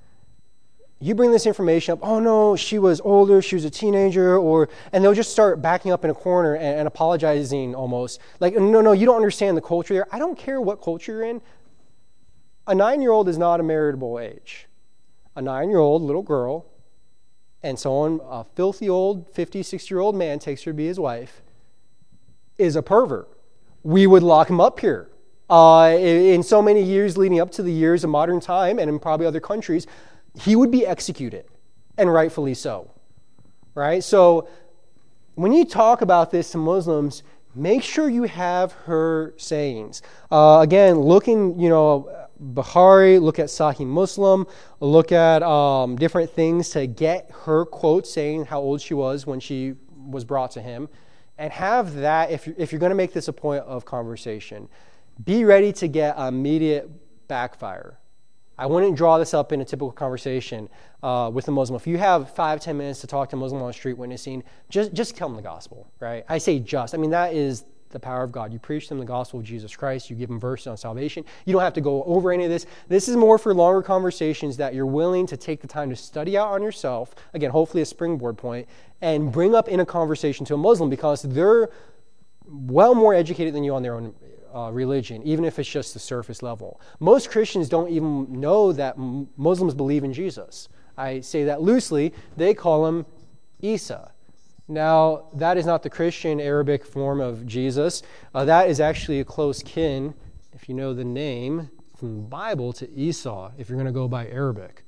You bring this information up, oh no, she was older, she was a teenager, and they'll just start backing up in a corner and apologizing almost. Like, no, you don't understand the culture there. I don't care what culture you're in. A 9-year-old is not a marriageable age. A 9-year-old little girl and someone, a filthy old 50, 60-year-old man takes her to be his wife is a pervert. We would lock him up here. In so many years leading up to the years of modern time and in probably other countries, he would be executed, and rightfully so, right? So when you talk about this to Muslims, make sure you have her sayings. Again, look in, Bukhari, look at Sahih Muslim, look at different things to get her quote saying how old she was when she was brought to him, and have that, if you're going to make this a point of conversation, be ready to get immediate backfire. I wouldn't draw this up in a typical conversation with a Muslim. If you have 5-10 minutes to talk to a Muslim on the street witnessing, just tell them the gospel, right? I say just. I mean, that is the power of God. You preach them the gospel of Jesus Christ. You give them verses on salvation. You don't have to go over any of this. This is more for longer conversations that you're willing to take the time to study out on yourself. Again, hopefully a springboard point, and bring up in a conversation to a Muslim, because they're well more educated than you on their own religion, even if it's just the surface level. Most Christians don't even know that Muslims believe in Jesus. I say that loosely. They call him Isa. Now, that is not the Christian Arabic form of Jesus. That is actually a close kin, if you know the name from the Bible, to Esau, if you're going to go by Arabic.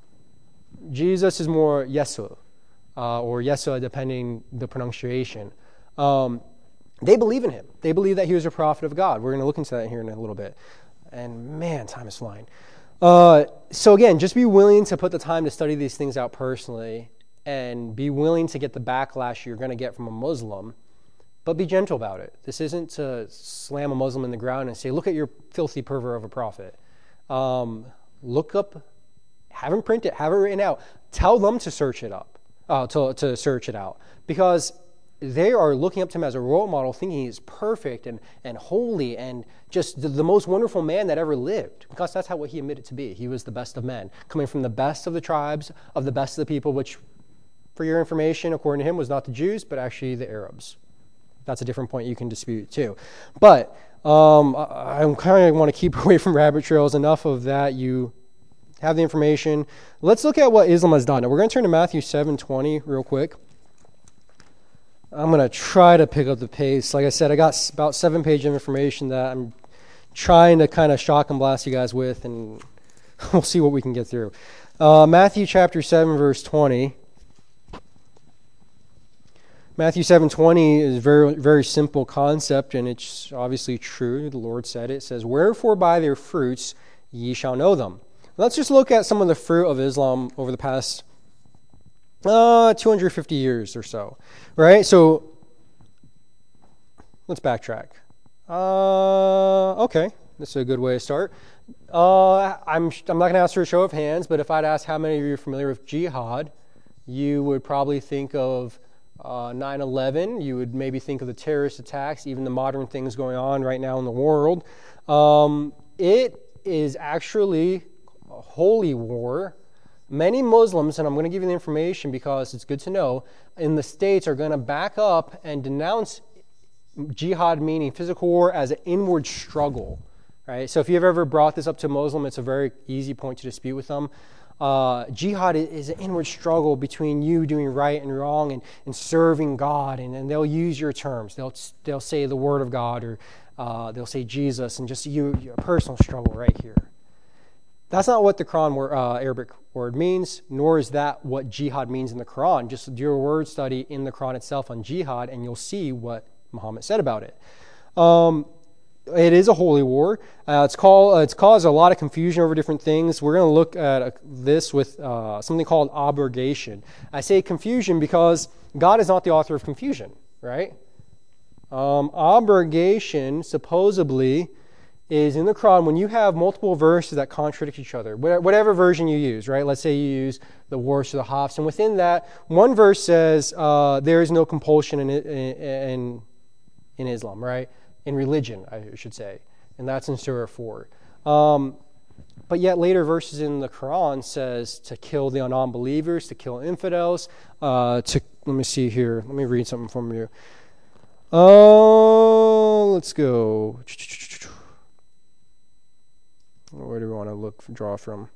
Jesus is more Yesu, or Yeshua, depending the pronunciation. They believe in him. They believe that he was a prophet of God. We're going to look into that here in a little bit. And man, time is flying. So again, just be willing to put the time to study these things out personally, and be willing to get the backlash you're going to get from a Muslim, but be gentle about it. This isn't to slam a Muslim in the ground and say, look at your filthy pervert of a prophet. Look up, have him print it, have it written out. Tell them to search it up, to search it out, because they are looking up to him as a role model, thinking he's perfect and holy and just the most wonderful man that ever lived, because that's what he admitted to be. He was the best of men, coming from the best of the tribes, of the best of the people, which, for your information, according to him, was not the Jews, but actually the Arabs. That's a different point you can dispute too. But I kind of want to keep away from rabbit trails. Enough of that. You have the information. Let's look at what Islam has done. Now, we're going to turn to Matthew 7:20 real quick. I'm going to try to pick up the pace. Like I said, I got about 7 pages of information that I'm trying to kind of shock and blast you guys with, and we'll see what we can get through. Matthew chapter 7, verse 20. Matthew 7:20 is a very, very simple concept, and it's obviously true. The Lord said it. It says, "Wherefore by their fruits ye shall know them." Let's just look at some of the fruit of Islam over the past 250 years or so, right? So let's backtrack. Okay, this is a good way to start. I'm not going to ask for a show of hands, but if I'd ask how many of you are familiar with jihad, you would probably think of 9/11. You would maybe think of the terrorist attacks, even the modern things going on right now in the world. It is actually a holy war. Many Muslims, and I'm going to give you the information because it's good to know, in the States are going to back up and denounce jihad, meaning physical war, as an inward struggle. Right? So if you've ever brought this up to a Muslim, it's a very easy point to dispute with them. Jihad is an inward struggle between you doing right and wrong and serving God, and they'll use your terms. They'll say the word of God, or they'll say Jesus, and just a personal struggle right here. That's not what the Quran Arabic word means, nor is that what jihad means in the Quran. Just do a word study in the Quran itself on jihad, and you'll see what Muhammad said about it. It is a holy war. It's caused a lot of confusion over different things. We're going to look at this with something called abrogation. I say confusion because God is not the author of confusion, right? Abrogation supposedly is in the Quran when you have multiple verses that contradict each other, whatever version you use, right? Let's say you use the Warsh or the Hafs, and within that, one verse says there is no compulsion in Islam, right? In religion, I should say, and that's in Surah 4. But yet later verses in the Quran says to kill the non-believers, to kill infidels, let me see here. Let me read something from you. Let's go. Where do we want to draw from?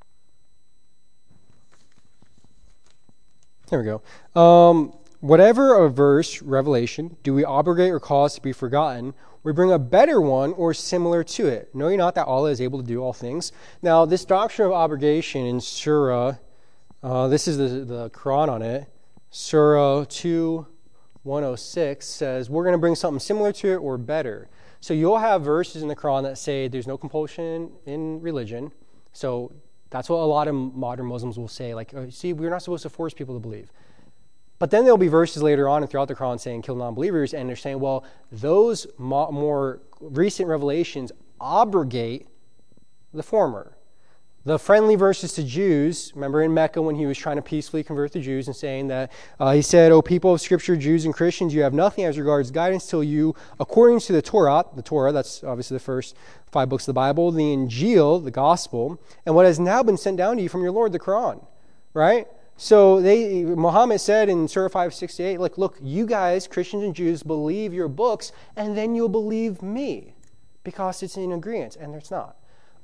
There we go. Whatever a verse, revelation, do we abrogate or cause to be forgotten, we bring a better one or similar to it. Know ye not that Allah is able to do all things? Now, this doctrine of abrogation in Surah, this is the Quran on it, Surah 2:106 says, we're going to bring something similar to it or better. So you'll have verses in the Quran that say there's no compulsion in religion. So that's what a lot of modern Muslims will say, like, oh, see, we're not supposed to force people to believe. But then there'll be verses later on and throughout the Quran saying kill non-believers, and they're saying, well, those more recent revelations abrogate the former. The friendly verses to Jews, remember in Mecca when he was trying to peacefully convert the Jews and saying that, he said, O people of Scripture, Jews and Christians, you have nothing as regards guidance till you, according to the Torah, that's obviously the first 5 books of the Bible, the Injil, the Gospel, and what has now been sent down to you from your Lord, the Quran, right? So Muhammad said in Surah 5:68, look, you guys, Christians and Jews, believe your books, and then you'll believe me, because it's in agreement, and it's not.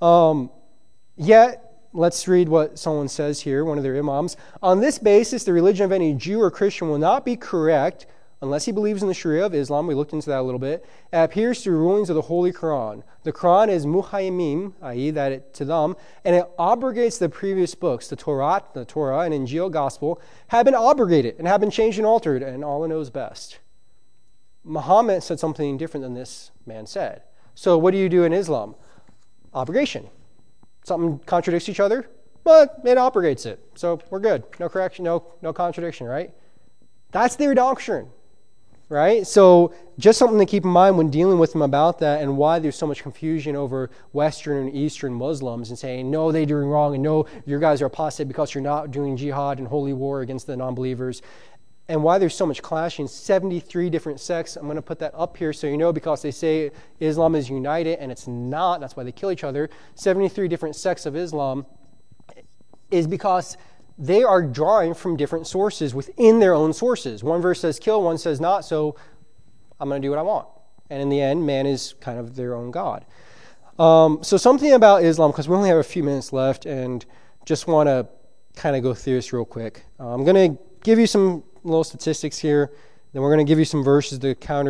Yet, let's read what someone says here, one of their imams. On this basis, the religion of any Jew or Christian will not be correct unless he believes in the Sharia of Islam. We looked into that a little bit. It appears through rulings of the Holy Quran. The Quran is muhaymim, i.e. that to them, and it abrogates the previous books. The Torah, and Injil, Gospel, have been abrogated and have been changed and altered, and Allah knows best. Muhammad said something different than this man said. So what do you do in Islam? Abrogation. Something contradicts each other, but it abrogates it. So we're good. No correction, no contradiction, right? That's their doctrine. Right? So just something to keep in mind when dealing with them about that, and why there's so much confusion over Western and Eastern Muslims and saying, no, they're doing wrong, and no, you guys are apostate because you're not doing jihad and holy war against the non-believers, and why there's so much clashing. 73 different sects. I'm going to put that up here so you know, because they say Islam is united, and it's not. That's why they kill each other. 73 different sects of Islam is because they are drawing from different sources within their own sources. One verse says kill, one says not, so I'm going to do what I want. And in the end, man is kind of their own God. So something about Islam, because we only have a few minutes left, and just want to kind of go through this real quick. I'm going to give you some little statistics here, then we're going to give you some verses to counter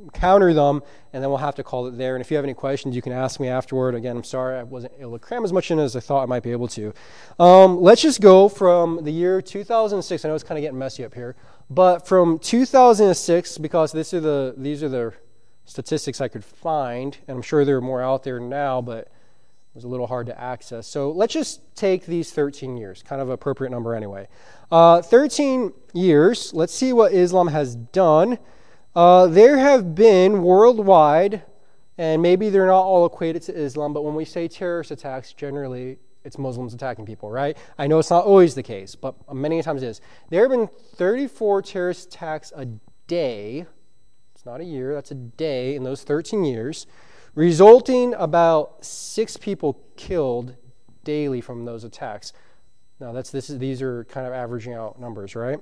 counter them, and then we'll have to call it there. And if you have any questions, you can ask me afterward. Again, I'm sorry I wasn't able to cram as much in as I thought I might be able to. Let's just go from the year 2006. I know it's kind of getting messy up here, but from 2006, because these are the statistics I could find, and I'm sure there are more out there now, but it was a little hard to access. So let's just take these 13 years, kind of an appropriate number anyway. 13 years, let's see what Islam has done. There have been worldwide, and maybe they're not all equated to Islam, but when we say terrorist attacks, generally it's Muslims attacking people, right? I know it's not always the case, but many times it is. There have been 34 terrorist attacks a day. It's not a year, that's a day in those 13 years, resulting about 6 people killed daily from those attacks. Now, these are kind of averaging out numbers, right?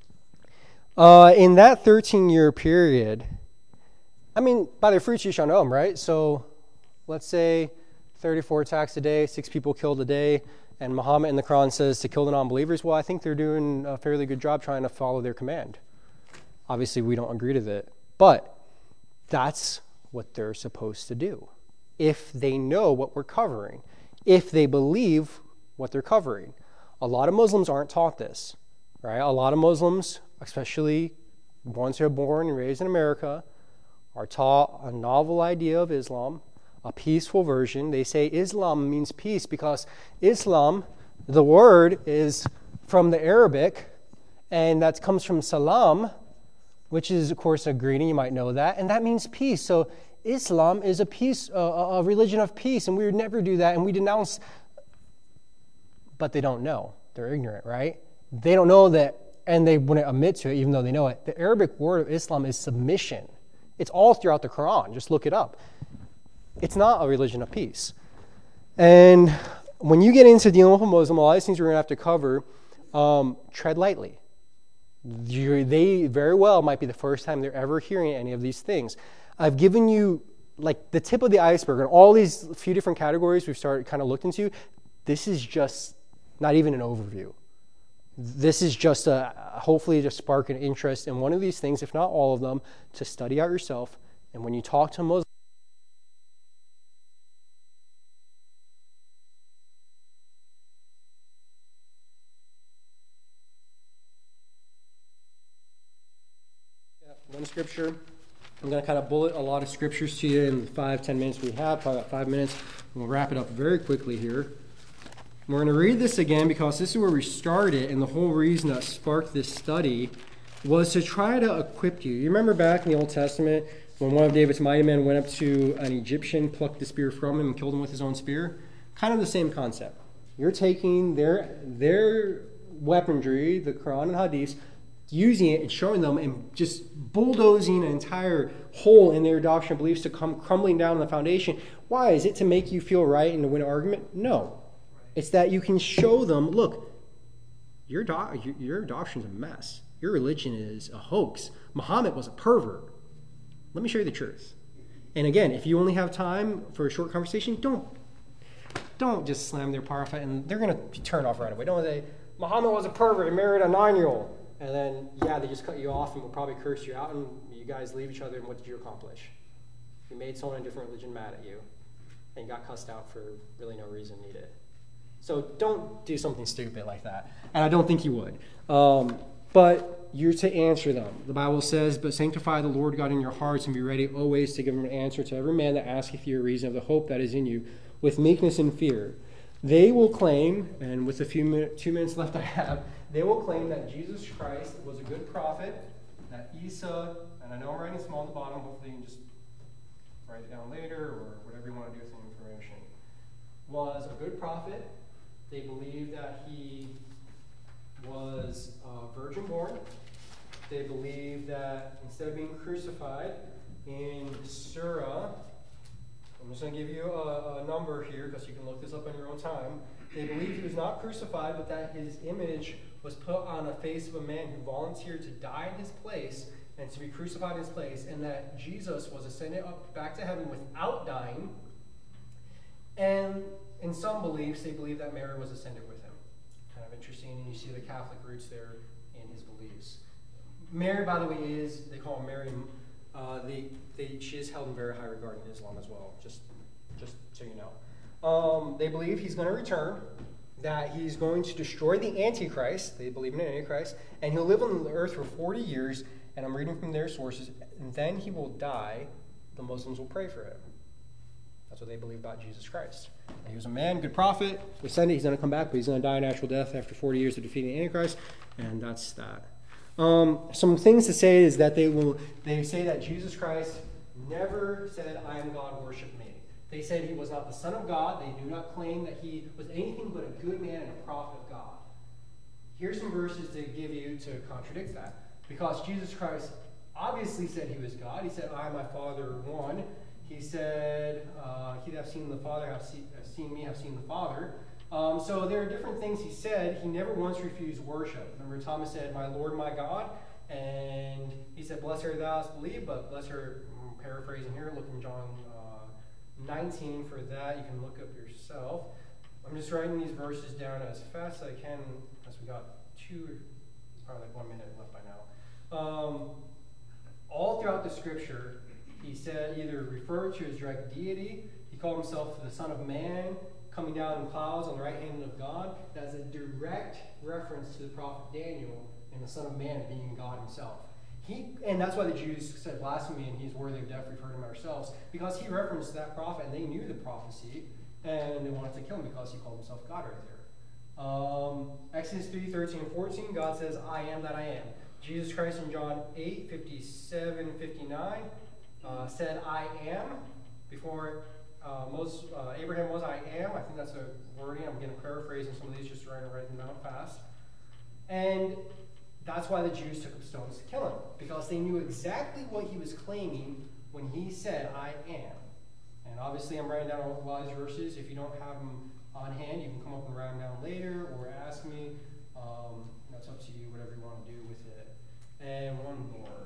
In that 13-year period, I mean, by their fruits you shall know them, right? So let's say 34 attacks a day, 6 people killed a day, and Muhammad in the Quran says to kill the non-believers. Well, I think they're doing a fairly good job trying to follow their command. Obviously, we don't agree to that. But that's what they're supposed to do if they know what we're covering, if they believe what they're covering. A lot of Muslims aren't taught this, right? A lot of Muslims, especially ones who are born and raised in America, are taught a novel idea of Islam, a peaceful version. They say Islam means peace because Islam, the word, is from the Arabic, and that comes from salam, which is, of course, a greeting. You might know that. And that means peace. So Islam is a religion of peace, and we would never do that. And we denounce, but they don't know. They're ignorant, right? They don't know that, and they wouldn't admit to it, even though they know it. The Arabic word of Islam is submission. It's all throughout the Quran. Just look it up. It's not a religion of peace. And when you get into dealing with a Muslim, a lot of these things we're going to have to cover, tread lightly. They very well might be the first time they're ever hearing any of these things. I've given you like the tip of the iceberg and all these few different categories we've started kind of looked into. This is just not even an overview. This is just hopefully to spark an interest in one of these things, if not all of them, to study out yourself. And when you talk to Muslims, one scripture. I'm going to kind of bullet a lot of scriptures to you in the 5-10 minutes we have, probably about 5 minutes. We'll wrap it up very quickly here. We're going to read this again because this is where we started, and the whole reason that sparked this study was to try to equip you. You remember back in the Old Testament when one of David's mighty men went up to an Egyptian, plucked the spear from him, and killed him with his own spear? Kind of the same concept. You're taking their weaponry, the Quran and Hadith, using it and showing them and just bulldozing an entire hole in their doctrine and beliefs to come crumbling down on the foundation. Why? Is it to make you feel right and to win an argument? No. It's that you can show them, look, your doctrine's a mess. Your religion is a hoax. Muhammad was a pervert. Let me show you the truth. And again, if you only have time for a short conversation, don't just slam their parapet and they're going to turn off right away. Don't say, Muhammad was a pervert and married a 9-year-old. And then, they just cut you off and will probably curse you out, and you guys leave each other, and what did you accomplish? You made someone in a different religion mad at you, and got cussed out for really no reason needed. So don't do something stupid like that. And I don't think you would. But you're to answer them. The Bible says, but sanctify the Lord God in your hearts, and be ready always to give him an answer to every man that asketh you a reason of the hope that is in you, with meekness and fear. They will claim, and with the 2 minutes left I have, they will claim that Jesus Christ was a good prophet, that Isa, and I know I'm writing small at the bottom, hopefully you can just write it down later or whatever you want to do with the information, was a good prophet. They believe that he was virgin born. They believe that instead of being crucified in Surah, I'm just going to give you a number here because you can look this up on your own time. They believe he was not crucified, but that his image was put on the face of a man who volunteered to die in his place and to be crucified in his place, and that Jesus was ascended up back to heaven without dying. And in some beliefs, they believe that Mary was ascended with him. Kind of interesting, and you see the Catholic roots there in his beliefs. Mary, by the way, they call Mary She is held in very high regard in Islam as well, just so you know. They believe he's going to return, that he's going to destroy the Antichrist. They believe in an Antichrist, and he'll live on the earth for 40 years, and I'm reading from their sources, and then he will die. The Muslims will pray for him. That's what they believe about Jesus Christ. And he was a man, good prophet. We send it, he's going to come back, but he's going to die a natural death after 40 years of defeating the Antichrist, and that's that. Some things to say is that they say that Jesus Christ never said, "I am God, worship me." They said he was not the Son of God. They do not claim that he was anything but a good man and a prophet of God. Here's some verses to give you to contradict that. Because Jesus Christ obviously said he was God. He said, "I and my Father are one." He said, "He that hath seen the Father hath seen me, have seen the Father." So there are different things he said. He never once refused worship. Remember, Thomas said, "My Lord, my God." And he said, "Blessed art thou hast believed," but blessed are, paraphrasing here, look in John 19 for that. You can look up yourself. I'm just writing these verses down as fast as I can, as we got probably like 1 minute left by now. All throughout the scripture, he said, either referred to his direct deity, he called himself the Son of Man, coming down in clouds on the right hand of God. That's a direct reference to the prophet Daniel and the Son of Man being God himself. And that's why the Jews said blasphemy and he's worthy of death, we've heard him ourselves, because he referenced that prophet and they knew the prophecy and they wanted to kill him because he called himself God right there. Exodus 3:13 and 14, God says, "I am that I am." Jesus Christ in John 8:57, 59 said, "I am." Before Abraham was, "I am." I think that's a wording. I'm going to paraphrase some of these just to write them down fast. And that's why the Jews took up stones to kill him, because they knew exactly what he was claiming when he said, "I am." And obviously I'm writing down a lot of these verses. If you don't have them on hand, you can come up and write them down later or ask me. That's up to you, whatever you want to do with it. And one more.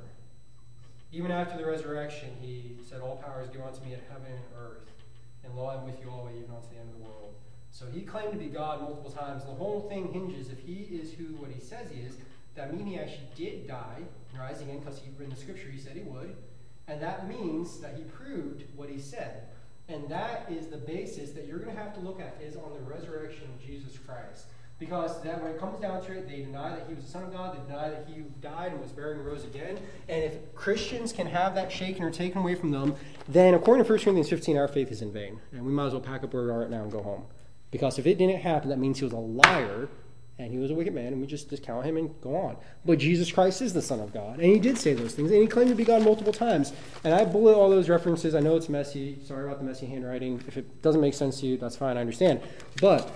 Even after the resurrection, he said, "All power is given unto me in heaven and earth. And lo, I'm with you always, even unto the end of the world." So he claimed to be God multiple times. The whole thing hinges, if he is what he says he is, that means he actually did die and rise again, because in the scripture he said he would. And that means that he proved what he said. And that is the basis that you're going to have to look at, is on the resurrection of Jesus Christ. Because then when it comes down to it, they deny that he was the Son of God, they deny that he died and was buried and rose again. And if Christians can have that shaken or taken away from them, then according to 1 Corinthians 15, our faith is in vain. And we might as well pack up where we are right now and go home. Because if it didn't happen, that means he was a liar and he was a wicked man, and we just discount him and go on. But Jesus Christ is the Son of God, and he did say those things, and he claimed to be God multiple times. And I bullet all those references. I know it's messy. Sorry about the messy handwriting. If it doesn't make sense to you, that's fine. I understand. But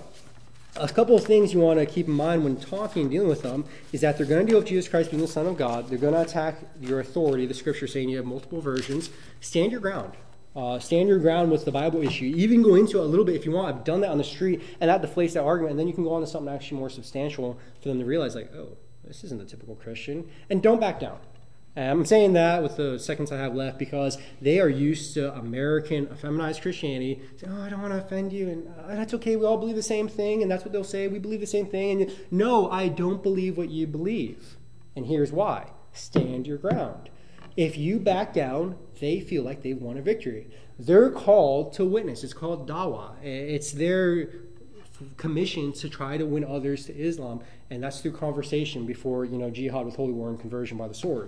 a couple of things you want to keep in mind when talking and dealing with them is that they're going to deal with Jesus Christ being the Son of God. They're going to attack your authority, the scripture saying you have multiple versions. Stand your ground. Stand your ground with the Bible issue. Even go into it a little bit if you want. I've done that on the street, and that deflates that argument. And then you can go on to something actually more substantial for them to realize, like, oh, this isn't the typical Christian. And don't back down. And I'm saying that with the seconds I have left because they are used to American feminized Christianity. Say, oh, I don't want to offend you, and that's okay. We all believe the same thing, and that's what they'll say. We believe the same thing. And no, I don't believe what you believe. And here's why. Stand your ground. If you back down, they feel like they've won a victory. They're called to witness. It's called dawah. It's their commission to try to win others to Islam, and that's through conversation before, jihad with holy war and conversion by the sword.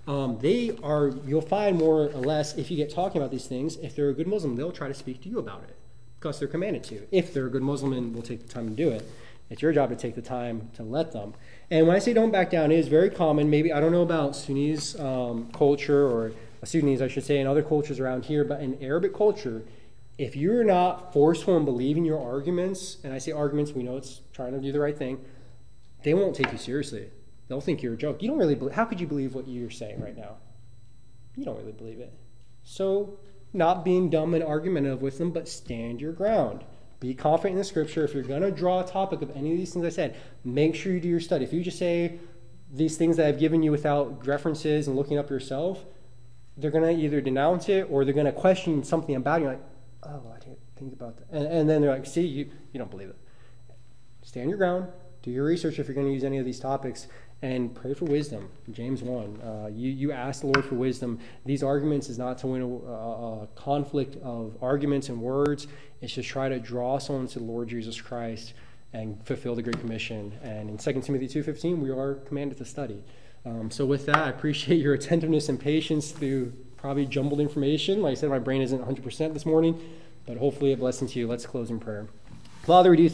You'll find more or less, if you get talking about these things, if they're a good Muslim, they'll try to speak to you about it because they're commanded to. If they're a good Muslim and will take the time to do it, it's your job to take the time to let them. And when I say don't back down, it is very common. Maybe, I don't know about Sunnis culture, or Sunnis, I should say, and other cultures around here, but in Arabic culture, if you're not forceful in believing your arguments, and I say arguments, we know it's trying to do the right thing, they won't take you seriously. They'll think you're a joke. You don't really believe, how could you believe what you're saying right now? You don't really believe it. So, not being dumb and argumentative with them, but stand your ground. Be confident in the scripture. If you're going to draw a topic of any of these things I said, make sure you do your study. If you just say these things that I've given you without references and looking up yourself, they're going to either denounce it or they're going to question something about it. You're like, oh, I didn't think about that. And then they're like, see, you don't believe it. Stand your ground. Do your research if you're going to use any of these topics. And pray for wisdom. James 1. You ask the Lord for wisdom. These arguments is not to win a conflict of arguments and words. It's to try to draw someone to the Lord Jesus Christ and fulfill the Great Commission. And in 2 Timothy 2:15, we are commanded to study. So with that, I appreciate your attentiveness and patience through probably jumbled information. Like I said, my brain isn't 100% this morning, but hopefully a blessing to you. Let's close in prayer. Father, we do